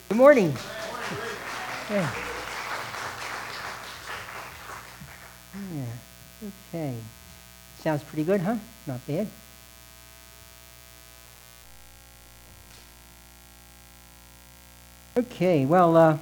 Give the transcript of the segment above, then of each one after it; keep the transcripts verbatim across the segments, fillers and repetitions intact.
Good morning. Yeah. Yeah. Okay. Sounds pretty good, huh? Not bad. Okay. Well, uh,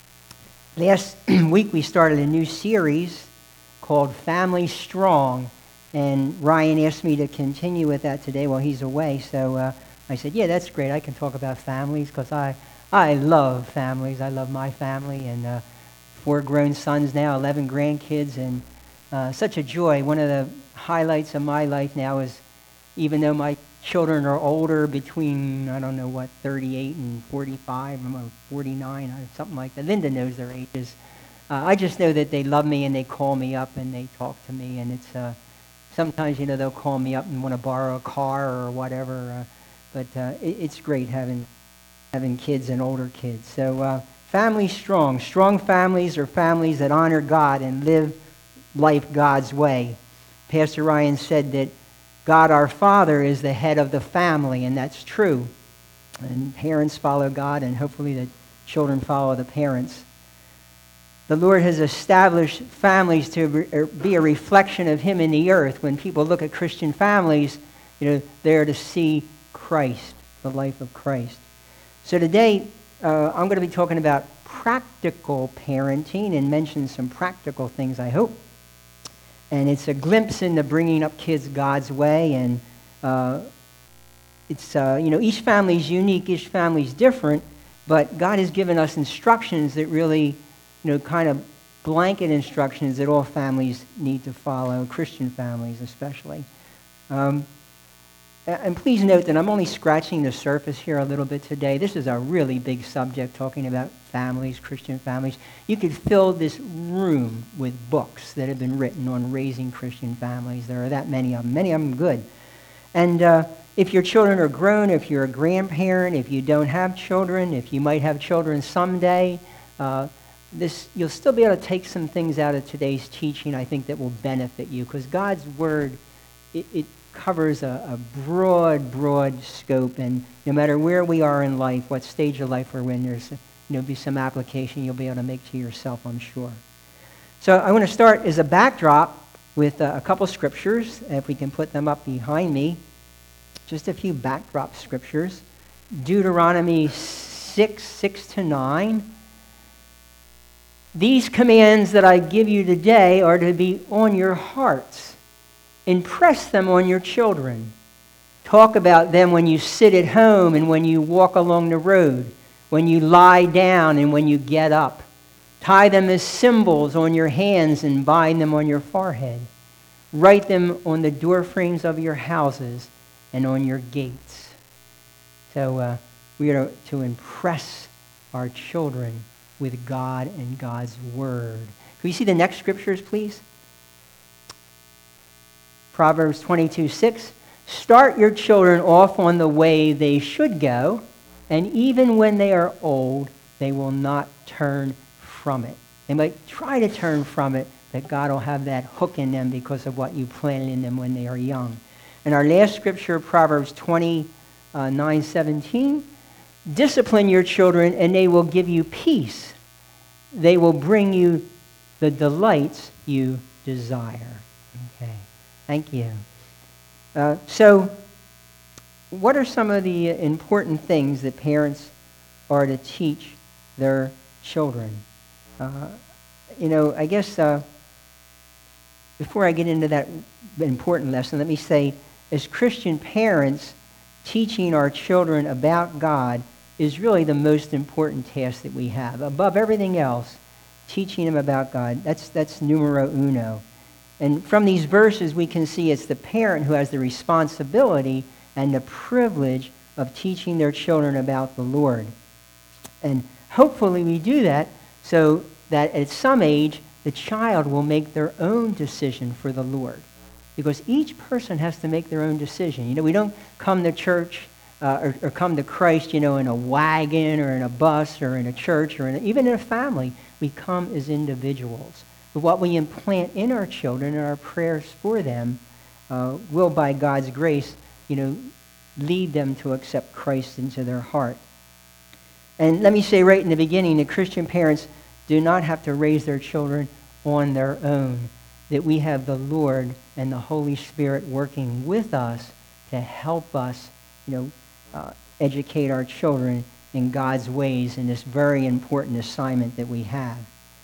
last week we started a new series called Family Strong, and Ryan asked me to continue with that today while he's away. So uh, I said, "Yeah, that's great. I can talk about families because I I love families. I love my family and uh, four grown sons now, eleven grandkids, and uh, such a joy. One of the highlights of my life now is, even though my children are older, between, I don't know what, thirty-eight and forty-five, or forty-nine, or something like that. Linda knows their ages. Uh, I just know that they love me and they call me up and they talk to me, and it's uh, sometimes, you know, they'll call me up and want to borrow a car or whatever. Uh, but uh, it, it's great having having kids and older kids. So uh, family strong. Strong families are families that honor God and live life God's way. Pastor Ryan said that God our Father is the head of the family, and that's true. And parents follow God, and hopefully the children follow the parents. The Lord has established families to be a reflection of Him in the earth. When people look at Christian families, you know, they're to see Christ, the life of Christ. So today, uh, I'm going to be talking about practical parenting and mention some practical things, I hope. And it's a glimpse into bringing up kids God's way. And uh, it's, uh, you know, each family is unique, each family is different, but God has given us instructions that really, you know, kind of blanket instructions that all families need to follow, Christian families especially. Um, And please note that I'm only scratching the surface here a little bit today. This is a really big subject, talking about families, Christian families. You could fill this room with books that have been written on raising Christian families. There are that many of them, many of them good. And uh, if your children are grown, if you're a grandparent, if you don't have children, if you might have children someday, uh, this you'll still be able to take some things out of today's teaching, I think, that will benefit you, because God's Word, it, it covers a, a broad, broad scope, and no matter where we are in life, what stage of life we're in, there's, you know, be some application you'll be able to make to yourself, I'm sure. So I want to start as a backdrop with uh, a couple scriptures, if we can put them up behind me. Just a few backdrop scriptures. Deuteronomy six, six to nine. These commands that I give you today are to be on your hearts. Impress them on your children. Talk about them when you sit at home and when you walk along the road, when you lie down and when you get up. Tie them as symbols on your hands and bind them on your forehead. Write them on the door frames of your houses and on your gates. So uh, we are to impress our children with God and God's Word. Can we see the next scriptures, please? Proverbs twenty-two, six. Start your children off on the way they should go, and even when they are old, they will not turn from it. They might try to turn from it, but God will have that hook in them because of what you planted in them when they are young. And our last scripture, Proverbs twenty-nine, seventeen. Discipline your children, and they will give you peace. They will bring you the delights you desire. Okay. Thank you. Uh, so, what are some of the important things that parents are to teach their children? Uh, you know, I guess uh, before I get into that important lesson, let me say, as Christian parents, teaching our children about God is really the most important task that we have. Above everything else, teaching them about God, that's, that's numero uno. And from these verses, we can see it's the parent who has the responsibility and the privilege of teaching their children about the Lord. And hopefully we do that so that at some age, the child will make their own decision for the Lord. Because each person has to make their own decision. You know, we don't come to church uh, or, or come to Christ, you know, in a wagon or in a bus or in a church or in a, even in a family. We come as individuals. But what we implant in our children and our prayers for them uh, will, by God's grace, you know, lead them to accept Christ into their heart. And let me say right in the beginning, the Christian parents do not have to raise their children on their own, that we have the Lord and the Holy Spirit working with us to help us, you know, uh, educate our children in God's ways in this very important assignment that we have.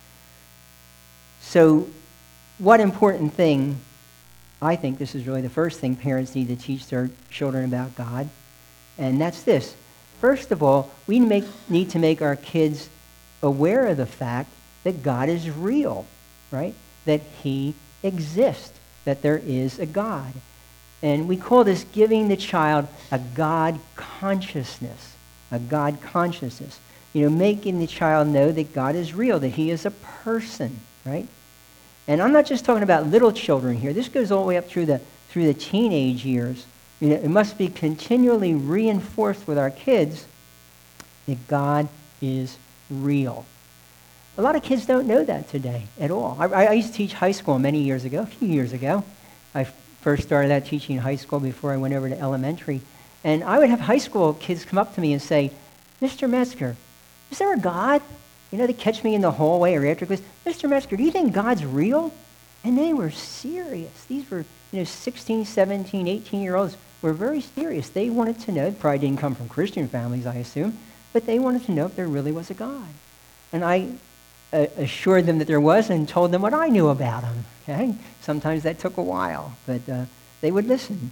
So, what important thing, I think this is really the first thing parents need to teach their children about God, and that's this. First of all, we make, need to make our kids aware of the fact that God is real, right? That he exists, that there is a God. And we call this giving the child a God consciousness, a God consciousness. You know, making the child know that God is real, that he is a person, right? And I'm not just talking about little children here. This goes all the way up through the, through the teenage years. You know, it must be continually reinforced with our kids that God is real. A lot of kids don't know that today at all. I, I used to teach high school many years ago, a few years ago. I first started out teaching high school before I went over to elementary. And I would have high school kids come up to me and say, Mister Metzger, is there a God? You know, they catch me in the hallway or after class. Mister Metzger, do you think God's real? And they were serious. These were, you know, sixteen, seventeen, eighteen-year-olds were very serious. They wanted to know, probably didn't come from Christian families, I assume, but they wanted to know if there really was a God. And I uh, assured them that there was and told them what I knew about him. Okay? Sometimes that took a while, but uh, they would listen.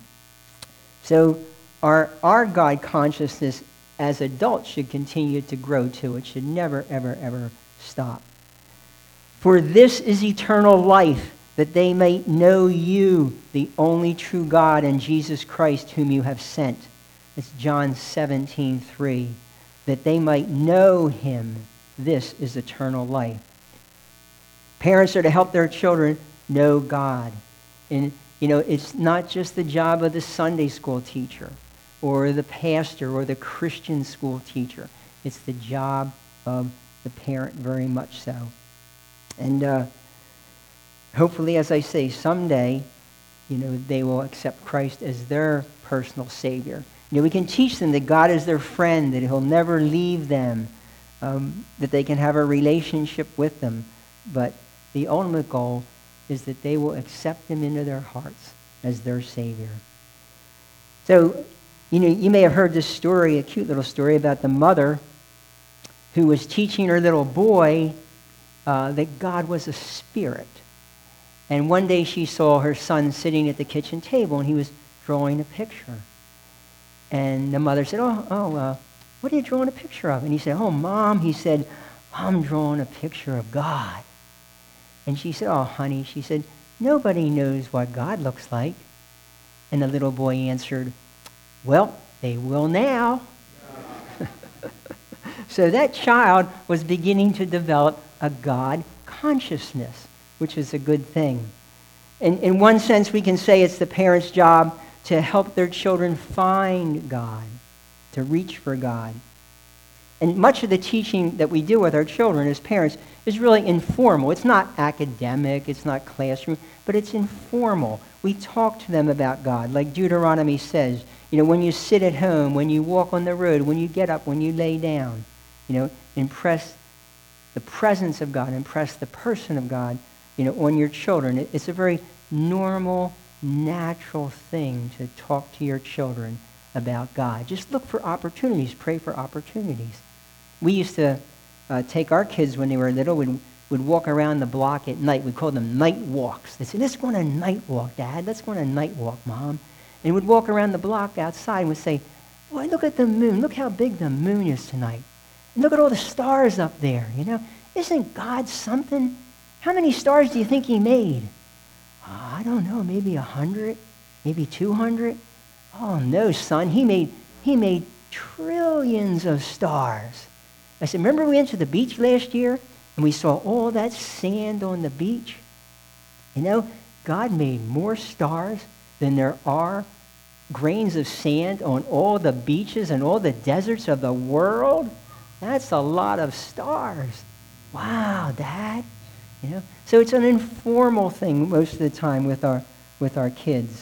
So our, our God consciousness as adults should continue to grow too. It should never, ever, ever stop. For this is eternal life, that they may know you, the only true God, and Jesus Christ, whom you have sent. It's John seventeen three. That they might know him. This is eternal life. Parents are to help their children know God. And, you know, it's not just the job of the Sunday school teacher or the pastor or the Christian school teacher. It's the job of the parent, very much so. And uh, hopefully, as I say, someday, you know, they will accept Christ as their personal Savior. You know, we can teach them that God is their friend, that he'll never leave them, um, that they can have a relationship with them. But the ultimate goal is that they will accept him into their hearts as their Savior. So, you know, you may have heard this story, a cute little story about the mother who was teaching her little boy uh, that God was a spirit. And one day she saw her son sitting at the kitchen table, and he was drawing a picture. And the mother said, oh, oh uh, what are you drawing a picture of? And he said, oh, Mom, he said, I'm drawing a picture of God. And she said, oh, honey, she said, nobody knows what God looks like. And the little boy answered, well, they will now. So that child was beginning to develop a God consciousness, which is a good thing. And in one sense, we can say it's the parents' job to help their children find God, to reach for God. And much of the teaching that we do with our children as parents is really informal. It's not academic, it's not classroom, but it's informal. We talk to them about God, like Deuteronomy says. You know, when you sit at home, when you walk on the road, when you get up, when you lay down, you know, impress the presence of God, impress the person of God, you know, on your children. It's a very normal, natural thing to talk to your children about God. Just look for opportunities. Pray for opportunities. We used to uh, take our kids when they were little, would would walk around the block at night. We called them night walks. They said, let's go on a night walk, Dad. Let's go on a night walk, Mom. And we'd walk around the block outside and would say, boy, look at the moon. Look how big the moon is tonight. And look at all the stars up there, you know. Isn't God something? How many stars do you think he made? Oh, I don't know, maybe a hundred, maybe two hundred. Oh no, son, he made he made trillions of stars. I said, remember we went to the beach last year and we saw all that sand on the beach? You know, God made more stars than there are grains of sand on all the beaches and all the deserts of the world. That's a lot of stars. Wow, Dad. You know, so it's an informal thing most of the time with our with our kids.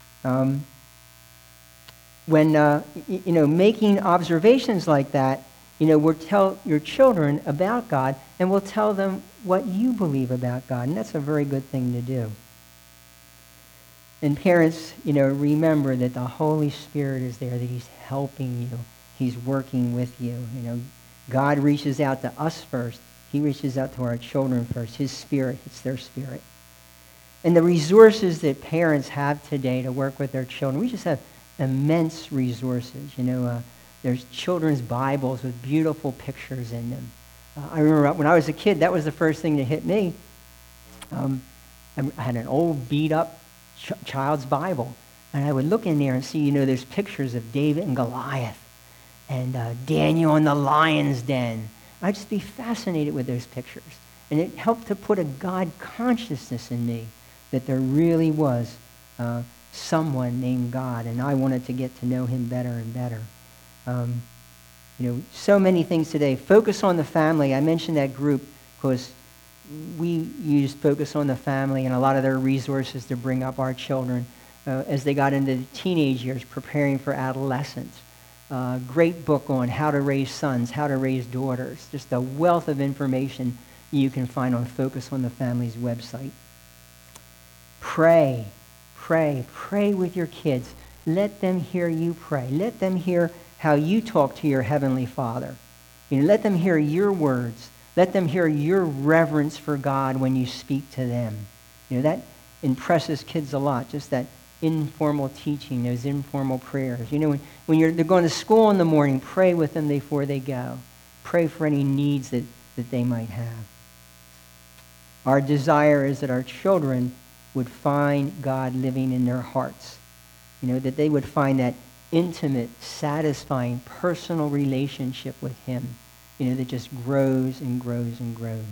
Um, when uh, y- you know, making observations like that, You know, we'll tell your children about God, and we'll tell them what you believe about God, and that's a very good thing to do. And parents, you know, remember that the Holy Spirit is there, that he's helping you. He's working with you. You know, God reaches out to us first. He reaches out to our children first. His Spirit, it's their spirit. And the resources that parents have today to work with their children, we just have immense resources. You know, uh, there's children's Bibles with beautiful pictures in them. Uh, I remember when I was a kid, that was the first thing that hit me. Um, I had an old beat-up ch- child's Bible, and I would look in there and see, you know, there's pictures of David and Goliath and uh, Daniel in the lion's den. I'd just be fascinated with those pictures. And it helped to put a God consciousness in me that there really was uh, someone named God, and I wanted to get to know him better and better. Um, you know, so many things today. Focus on the Family. I mentioned that group because we used Focus on the Family and a lot of their resources to bring up our children uh, as they got into the teenage years, preparing for adolescence. Uh, great book on how to raise sons, how to raise daughters. Just a wealth of information you can find on Focus on the Family's website. Pray, pray, pray with your kids. Let them hear you pray. Let them hear how you talk to your Heavenly Father. You know, let them hear your words. Let them hear your reverence for God when you speak to them. You know, that impresses kids a lot, just that informal teaching, those informal prayers. You know, when, when you're, they're going to school in the morning, pray with them before they go. Pray for any needs that, that they might have. Our desire is that our children would find God living in their hearts. You know, that they would find that intimate, satisfying, personal relationship with him, you know, that just grows and grows and grows.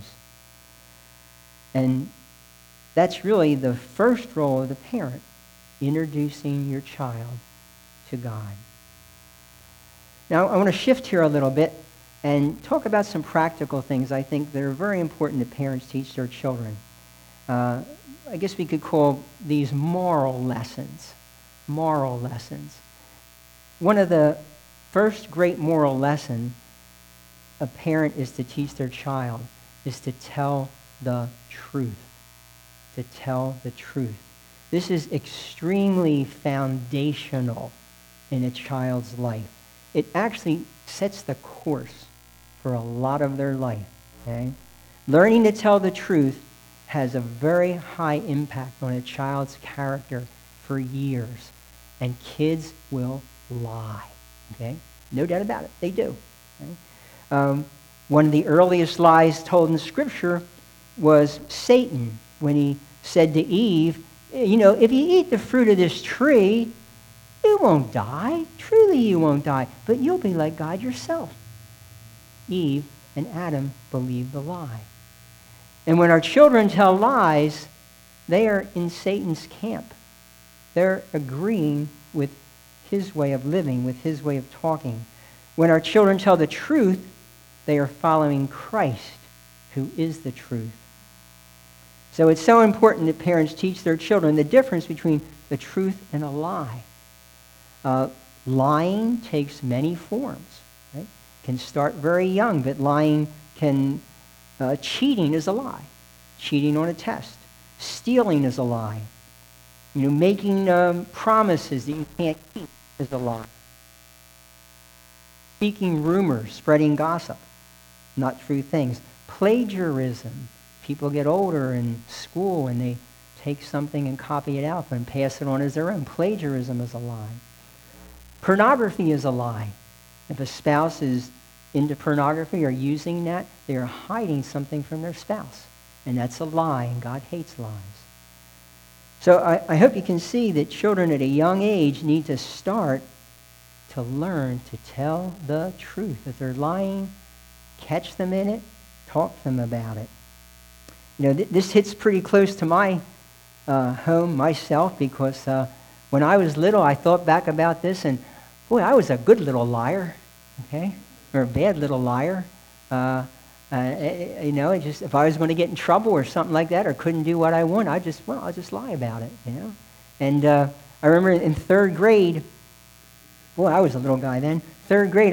And that's really the first role of the parent, introducing your child to God. Now, I want to shift here a little bit and talk about some practical things I think that are very important that parents teach their children. Uh, I guess we could call these moral lessons. Moral lessons. One of the first great moral lessons a parent is to teach their child is to tell the truth. To tell the truth. This is extremely foundational in a child's life. It actually sets the course for a lot of their life. Okay? Learning to tell the truth has a very high impact on a child's character for years. And kids will lie. Okay? No doubt about it. They do. Okay? Um, one of the earliest lies told in Scripture was Satan when he said to Eve, you know, if you eat the fruit of this tree, you won't die. Truly you won't die. But you'll be like God yourself. Eve and Adam believed the lie. And when our children tell lies, they are in Satan's camp. They're agreeing with his way of living, with his way of talking. When our children tell the truth, they are following Christ, who is the truth. So it's so important that parents teach their children the difference between the truth and a lie. Uh, lying takes many forms. Right? Can start very young, but lying can, uh, cheating is a lie. Cheating on a test. Stealing is a lie. You know, making um, promises that you can't keep is a lie. Speaking rumors, spreading gossip, not true things. Plagiarism. People get older in school and they take something and copy it out and pass it on as their own. Plagiarism is a lie. Pornography is a lie. If a spouse is into pornography or using that, they are hiding something from their spouse. And that's a lie, and God hates lies. So I, I hope you can see that children at a young age need to start to learn to tell the truth. If they're lying, catch them in it, talk to them about it. You know, th- this hits pretty close to my uh, home, myself, because uh, when I was little, I thought back about this, and boy, I was a good little liar, okay, or a bad little liar. Uh, uh, you know, it just if I was going to get in trouble or something like that, or couldn't do what I want, I just well, I'll just lie about it, you know. And uh, I remember in third grade, boy, I was a little guy then. Third grade, I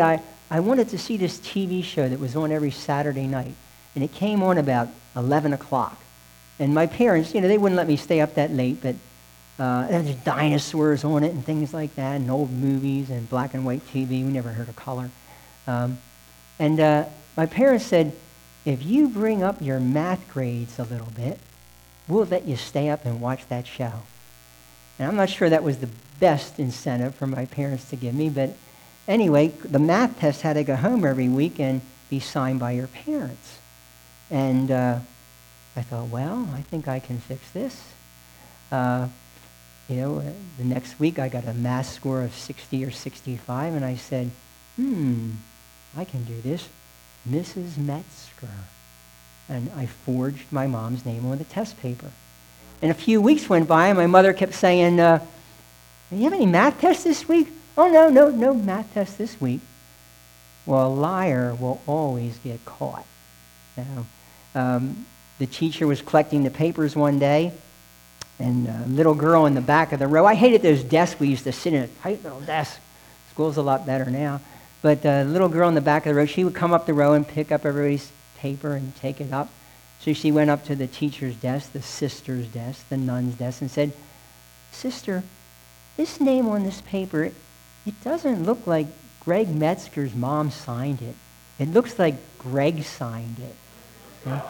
I wanted to see this T V show that was on every Saturday night. And it came on about eleven o'clock. And my parents, you know, they wouldn't let me stay up that late, but uh, there was dinosaurs on it and things like that, and old movies and black and white T V. We never heard of color. Um, and uh, my parents said, if you bring up your math grades a little bit, we'll let you stay up and watch that show. And I'm not sure that was the best incentive for my parents to give me, but anyway, the math test had to go home every week and be signed by your parents. And uh, I thought, well, I think I can fix this. Uh, you know, uh, the next week I got a math score of sixty or sixty-five, and I said, hmm, I can do this. Missus Metzger. And I forged my mom's name on the test paper. And a few weeks went by, and my mother kept saying, uh, do you have any math tests this week? Oh, no, no, no math tests this week. Well, a liar will always get caught. Now, um, the teacher was collecting the papers one day, and a little girl in the back of the row, I hated those desks we used to sit in, a tight little desk. School's a lot better now. But a little girl in the back of the row, she would come up the row and pick up everybody's paper and take it up. So she went up to the teacher's desk, the sister's desk, the nun's desk, and said, Sister, this name on this paper, it doesn't look like Greg Metzger's mom signed it. It looks like Greg signed it. Yeah.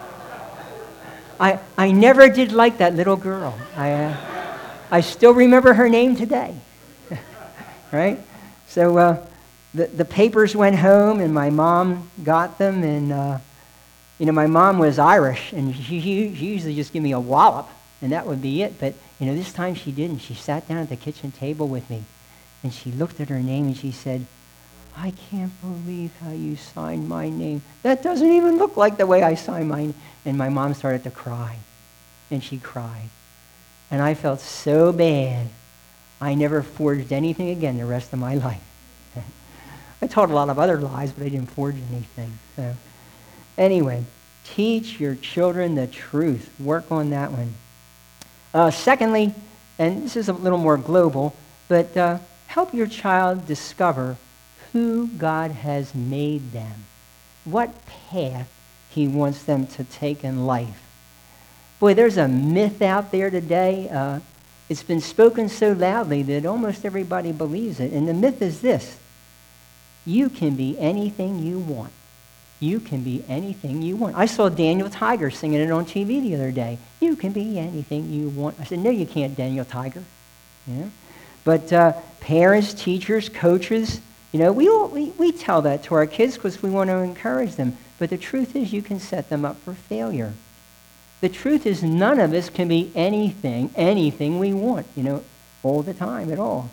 I, I never did like that little girl. I, uh, I still remember her name today. Right? So uh, the, the papers went home, and my mom got them, and uh, you know, my mom was Irish, and she, she usually just give me a wallop, and that would be it. But, you know, this time she didn't. She sat down at the kitchen table with me, and she looked at her name, and she said, I can't believe how you signed my name. That doesn't even look like the way I signed mine. And my mom started to cry, and she cried. And I felt so bad. I never forged anything again the rest of my life. I told a lot of other lies, but I didn't forge anything. So. Anyway, teach your children the truth. Work on that one. Uh, secondly, and this is a little more global, but uh, help your child discover who God has made them, what path he wants them to take in life. Boy, there's a myth out there today. Uh, it's been spoken so loudly that almost everybody believes it. And the myth is this: you can be anything you want. You can be anything you want. I saw Daniel Tiger singing it on T V the other day. You can be anything you want. I said, no, you can't, Daniel Tiger. You know? But uh, parents, teachers, coaches, you know, we, all, we, we tell that to our kids because we want to encourage them. But the truth is you can set them up for failure. The truth is none of us can be anything, anything we want, you know, all the time at all.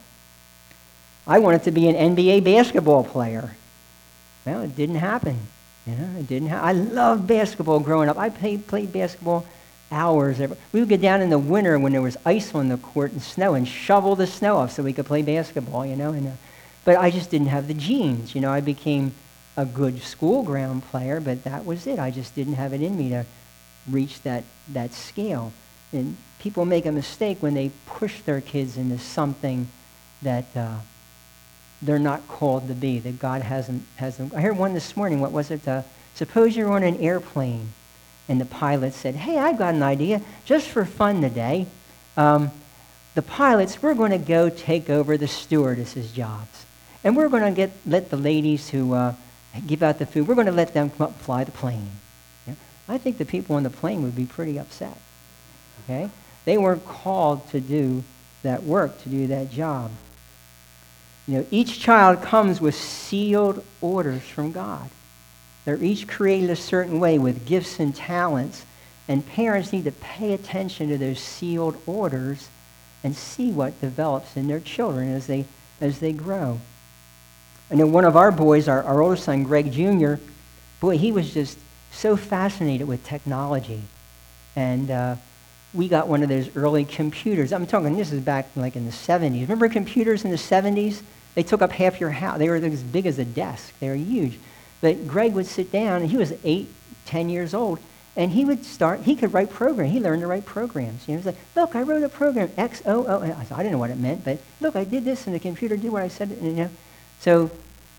I wanted to be an N B A basketball player. Well, it didn't happen. You know, it didn't. Ha- I loved basketball growing up. I played, played basketball hours. Every- we would get down in the winter when there was ice on the court and snow and shovel the snow off so we could play basketball, you know. And, uh, but I just didn't have the genes. You know, I became a good school ground player, but that was it. I just didn't have it in me to reach that, that scale. And people make a mistake when they push their kids into something that uh, they're not called to be, that God hasn't has them. I heard one this morning. What was it? Uh, suppose you're on an airplane, and the pilot said, "Hey, I've got an idea, just for fun today. Um, the pilots, we're going to go take over the stewardesses' jobs, and we're going to get let the ladies who uh, give out the food. We're going to let them come up and fly the plane." Yeah? I think the people on the plane would be pretty upset. Okay, they weren't called to do that work, to do that job. You know, each child comes with sealed orders from God. They're each created a certain way with gifts and talents, and parents need to pay attention to those sealed orders and see what develops in their children as they as they grow. I know one of our boys, our, our oldest son, Greg Junior, boy, he was just so fascinated with technology. And uh, we got one of those early computers. I'm talking, this is back like in the seventies. Remember computers in the seventies? They took up half your house. They were as big as a desk. They were huge. But Greg would sit down, and he was eight, ten years old, and he would start, he could write programs. He learned to write programs. You know, he was like, look, I wrote a program, X O O. And I, said, I didn't know what it meant, but look, I did this, and the computer did what I said. You know? So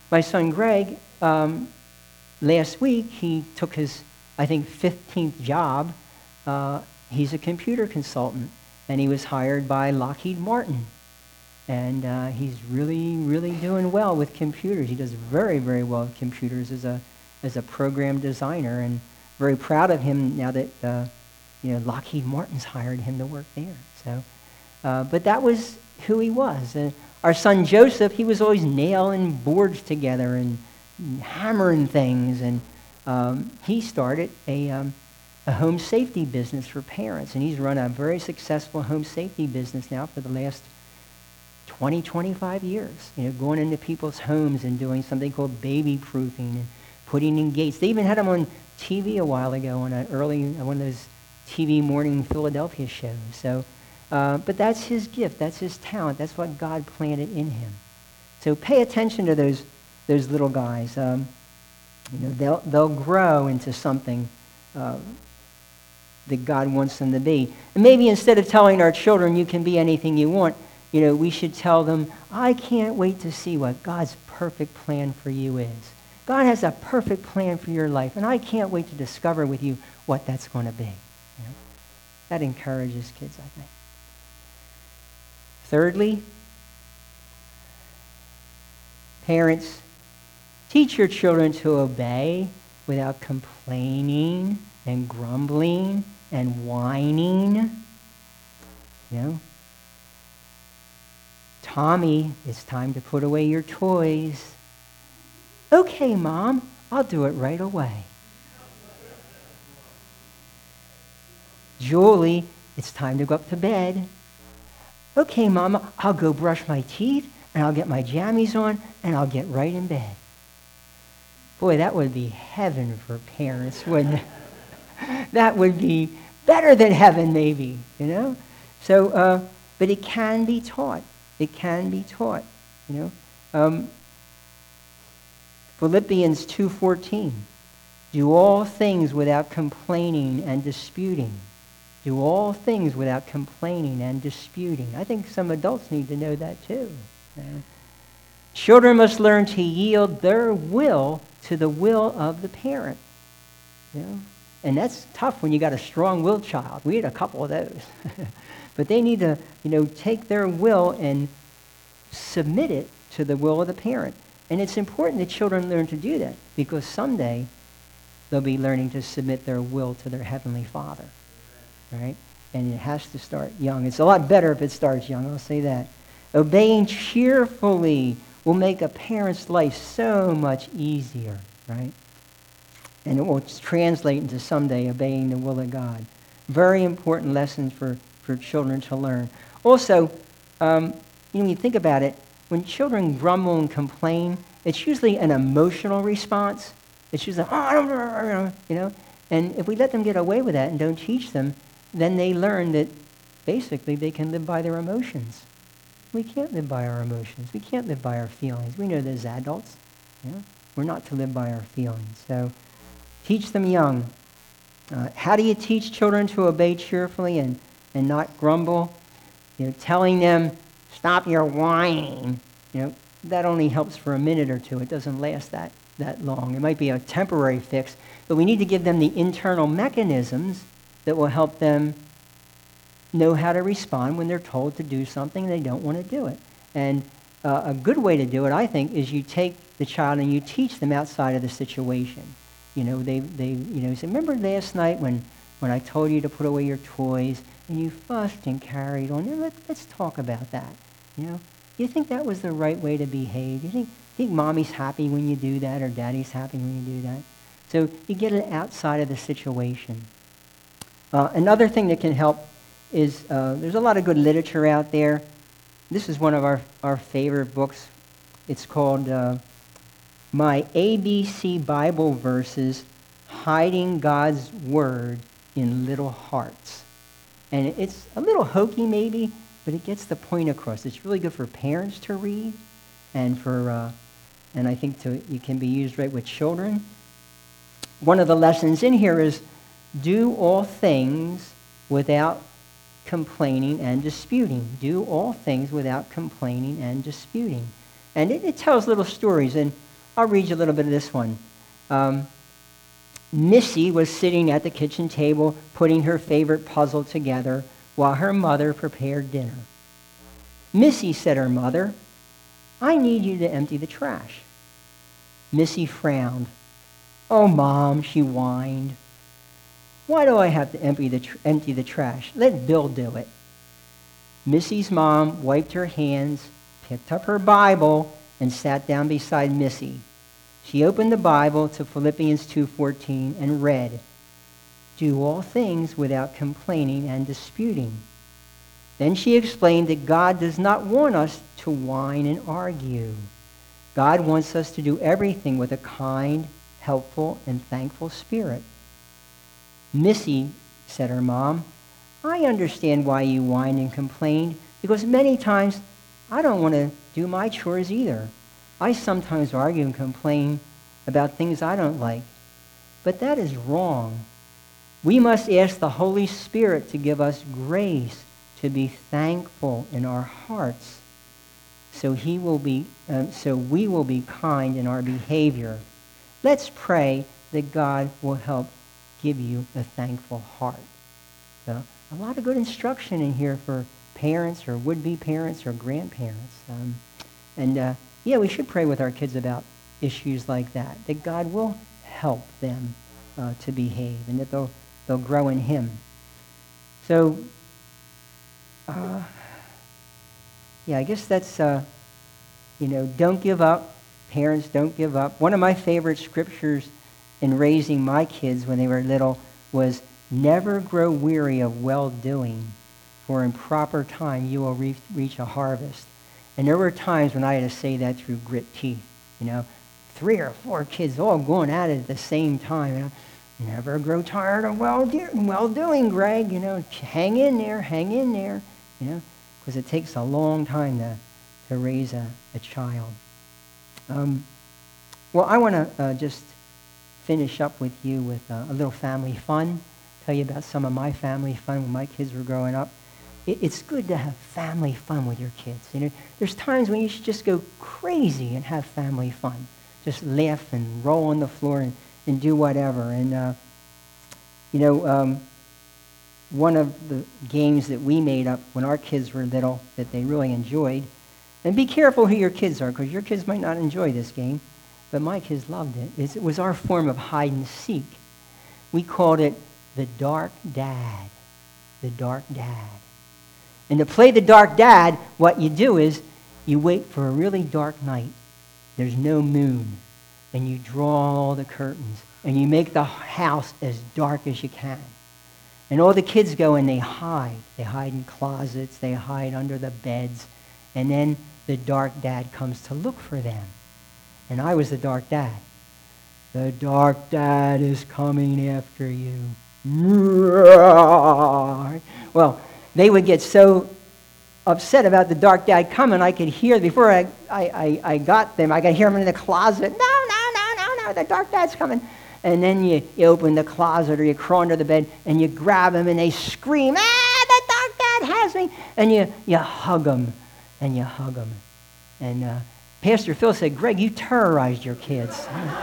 My son Greg, um, last week, he took his, I think, fifteenth job. Uh, he's a computer consultant, and he was hired by Lockheed Martin. And uh, he's really, really doing well with computers. He does very, very well with computers as a as a program designer, and very proud of him now that uh, you know Lockheed Martin's hired him to work there. So, uh, but that was who he was. Uh, our son Joseph, he was always nailing boards together and, and hammering things, and um, he started a um, a home safety business for parents, and he's run a very successful home safety business now for the last twenty, twenty-five years, you know, going into people's homes and doing something called baby proofing and putting in gates. They even had him on T V a while ago on an early, one of those T V morning Philadelphia shows. So, uh, but that's his gift. That's his talent. That's what God planted in him. So pay attention to those those little guys. Um, you know, they'll they'll grow into something uh, that God wants them to be. And maybe instead of telling our children, you can be anything you want, you know, we should tell them, I can't wait to see what God's perfect plan for you is. God has a perfect plan for your life, and I can't wait to discover with you what that's going to be. You know? That encourages kids, I think. Thirdly, parents, teach your children to obey without complaining and grumbling and whining. You know? Tommy, it's time to put away your toys. Okay, Mom, I'll do it right away. Julie, it's time to go up to bed. Okay, Mama, I'll go brush my teeth, and I'll get my jammies on, and I'll get right in bed. Boy, that would be heaven for parents, wouldn't it? That would be better than heaven, maybe, you know? So, uh, but it can be taught. It can be taught, you know. Um, Philippians two fourteen, do all things without complaining and disputing. Do all things without complaining and disputing. I think some adults need to know that too. You know? Children must learn to yield their will to the will of the parent. You know? And that's tough when you got a strong-willed child. We had a couple of those. But they need to, you know, take their will and submit it to the will of the parent. And it's important that children learn to do that, because someday they'll be learning to submit their will to their Heavenly Father. Right? And it has to start young. It's a lot better if it starts young, I'll say that. Obeying cheerfully will make a parent's life so much easier, right? And it will translate into someday obeying the will of God. Very important lessons for, for children to learn. Also, um, you know, when you think about it, when children grumble and complain, it's usually an emotional response. It's usually, oh, I don't know, you know. And if we let them get away with that and don't teach them, then they learn that basically they can live by their emotions. We can't live by our emotions. We can't live by our feelings. We know that as adults. You know? We're not to live by our feelings. So teach them young. Uh, how do you teach children to obey cheerfully and, and not grumble? You know, telling them, stop your whining. You know, that only helps for a minute or two. It doesn't last that, that long. It might be a temporary fix, but we need to give them the internal mechanisms that will help them know how to respond when they're told to do something and they don't want to do it. And uh, a good way to do it, I think, is you take the child and you teach them outside of the situation. You know, they, they you know, say, remember last night when, when I told you to put away your toys and you fussed and carried on? Let, let's talk about that. You know, do you think that was the right way to behave? Do you think, think mommy's happy when you do that, or daddy's happy when you do that? So you get it outside of the situation. Uh, another thing that can help is uh, there's a lot of good literature out there. This is one of our, our favorite books. It's called uh, My A B C Bible Verses, Hiding God's Word in Little Hearts. And it's a little hokey maybe, but it gets the point across. It's really good for parents to read, and for uh, and I think to, it can be used right with children. One of the lessons in here is do all things without complaining and disputing. Do all things without complaining and disputing. And it, it tells little stories. And I'll read you a little bit of this one. Um, Missy was sitting at the kitchen table putting her favorite puzzle together while her mother prepared dinner. Missy, said her mother, I need you to empty the trash. Missy frowned. Oh, Mom, she whined. Why do I have to empty the, tr- empty the trash? Let Bill do it. Missy's mom wiped her hands, picked up her Bible, and sat down beside Missy. She opened the Bible to Philippians two fourteen and read, do all things without complaining and disputing. Then she explained that God does not want us to whine and argue. God wants us to do everything with a kind, helpful, and thankful spirit. Missy, said her mom, I understand why you whined and complained, because many times I don't want to do my chores either. I sometimes argue and complain about things I don't like. But that is wrong. We must ask the Holy Spirit to give us grace to be thankful in our hearts, so he will be, uh, so we will be kind in our behavior. Let's pray that God will help give you a thankful heart. So, a lot of good instruction in here for parents or would-be parents or grandparents. Um, and uh, yeah, we should pray with our kids about issues like that, that God will help them uh, to behave and that they'll, they'll grow in him. So, uh, yeah, I guess that's, uh, you know, don't give up. Parents, don't give up. One of my favorite scriptures in raising my kids when they were little was, never grow weary of well-doing, for in proper time you will reach, reach a harvest. And there were times when I had to say that through grit teeth, you know, three or four kids all going at it at the same time. You know, never grow tired of well-doing, well-doing, Greg. You know, hang in there, hang in there. You know, because it takes a long time to, to raise a, a child. Um, well, I want to uh, just finish up with you with uh, a little family fun. Tell you about some of my family fun when my kids were growing up. It, it's good to have family fun with your kids. You know, there's times when you should just go crazy and have family fun. Just laugh and roll on the floor and, and do whatever. And, uh, you know, um, one of the games that we made up when our kids were little that they really enjoyed, and be careful who your kids are, because your kids might not enjoy this game, but my kids loved it. It was our form of hide and seek. We called it the Dark Dad. The Dark Dad. And to play the Dark Dad, what you do is you wait for a really dark night. There's no moon. And you draw all the curtains. And you make the house as dark as you can. And all the kids go and they hide. They hide in closets. They hide under the beds. And then the Dark Dad comes to look for them. And I was the Dark Dad. The Dark Dad is coming after you. Well, they would get so upset about the Dark Dad coming, I could hear, before I, I, I, I got them, I could hear them in the closet. No, no, no, no, no, the Dark Dad's coming. And then you, you open the closet or you crawl under the bed and you grab them and they scream, ah, the Dark Dad has me. And you, you hug them and you hug them. And uh, Pastor Phil said, Greg, you terrorized your kids.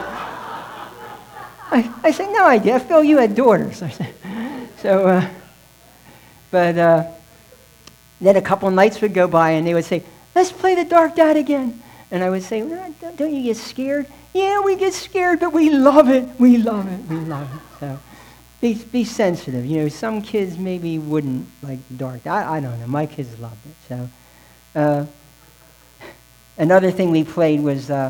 I, I said, no, I did. Phil, you had daughters. I said, so, uh, but uh, then a couple nights would go by and they would say, let's play the Dark Dad again. And I would say, well, don't you get scared? Yeah, we get scared, but we love it. We love it. We love it. So be, be sensitive. You know, some kids maybe wouldn't like the Dark Dad. I, I don't know. My kids loved it. So uh, another thing we played was, uh,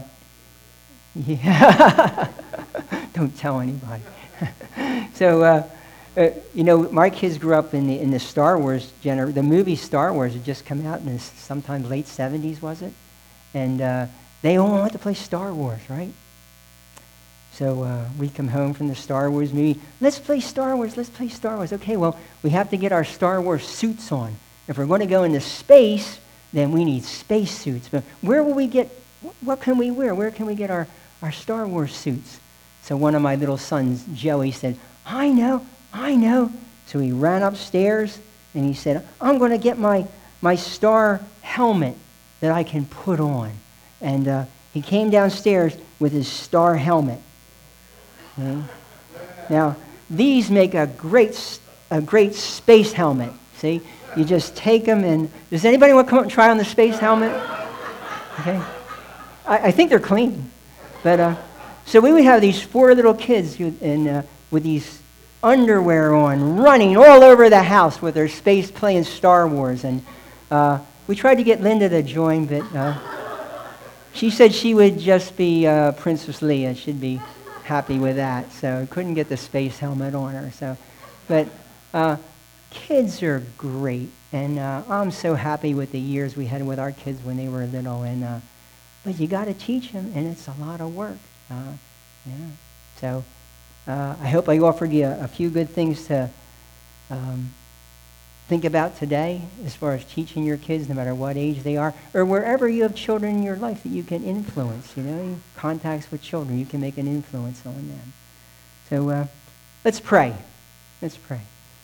yeah, don't tell anybody. so, uh, uh, you know, my kids grew up in the in the Star Wars gener. The movie Star Wars had just come out in the sometime late seventies, was it? And uh, they all wanted to play Star Wars, right? So uh, we come home from the Star Wars movie. Let's play Star Wars. Let's play Star Wars. Okay, well, we have to get our Star Wars suits on. If we're going to go into space, then we need space suits. But where will we get? What can we wear? Where can we get our our Star Wars suits? So one of my little sons, Joey, said, I know, I know. So he ran upstairs and he said, I'm going to get my, my star helmet that I can put on. And uh, He came downstairs with his star helmet. Okay? Now, these make a great, a great space helmet. See? You just take them and... Does anybody want to come up and try on the space helmet? Okay. I, I think they're clean. But, uh, so we would have these four little kids who, and, uh, with these underwear on, running all over the house with their space playing Star Wars. And uh, we tried to get Linda to join, but uh, she said she would just be uh, Princess Leia. She'd be happy with that. So couldn't get the space helmet on her. So, but uh, kids are great. And uh, I'm so happy with the years we had with our kids when they were little. And uh, but you got to teach them, and it's a lot of work. Uh, yeah. So uh, I hope I offered you a, a few good things to um, think about today as far as teaching your kids, no matter what age they are, or wherever you have children in your life that you can influence. You know, contacts with children, you can make an influence on them. So uh, let's pray. Let's pray.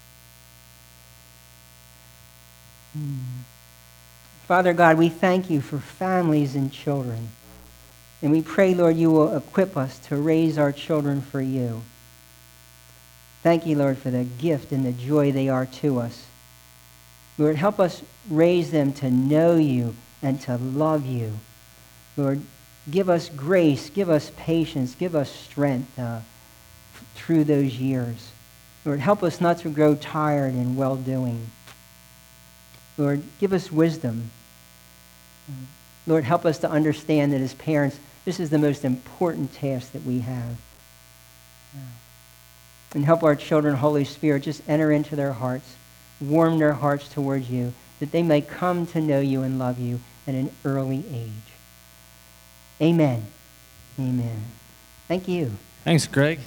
Hmm. Father God, we thank you for families and children. And we pray, Lord, you will equip us to raise our children for you. Thank you, Lord, for the gift and the joy they are to us. Lord, help us raise them to know you and to love you. Lord, give us grace, give us patience, give us strength uh, through those years. Lord, help us not to grow tired in well-doing. Lord, give us wisdom. Lord, help us to understand that as parents, this is the most important task that we have. And help our children, Holy Spirit, just enter into their hearts, warm their hearts towards you, that they may come to know you and love you at an early age. Amen. Amen. Thank you. Thanks, Greg.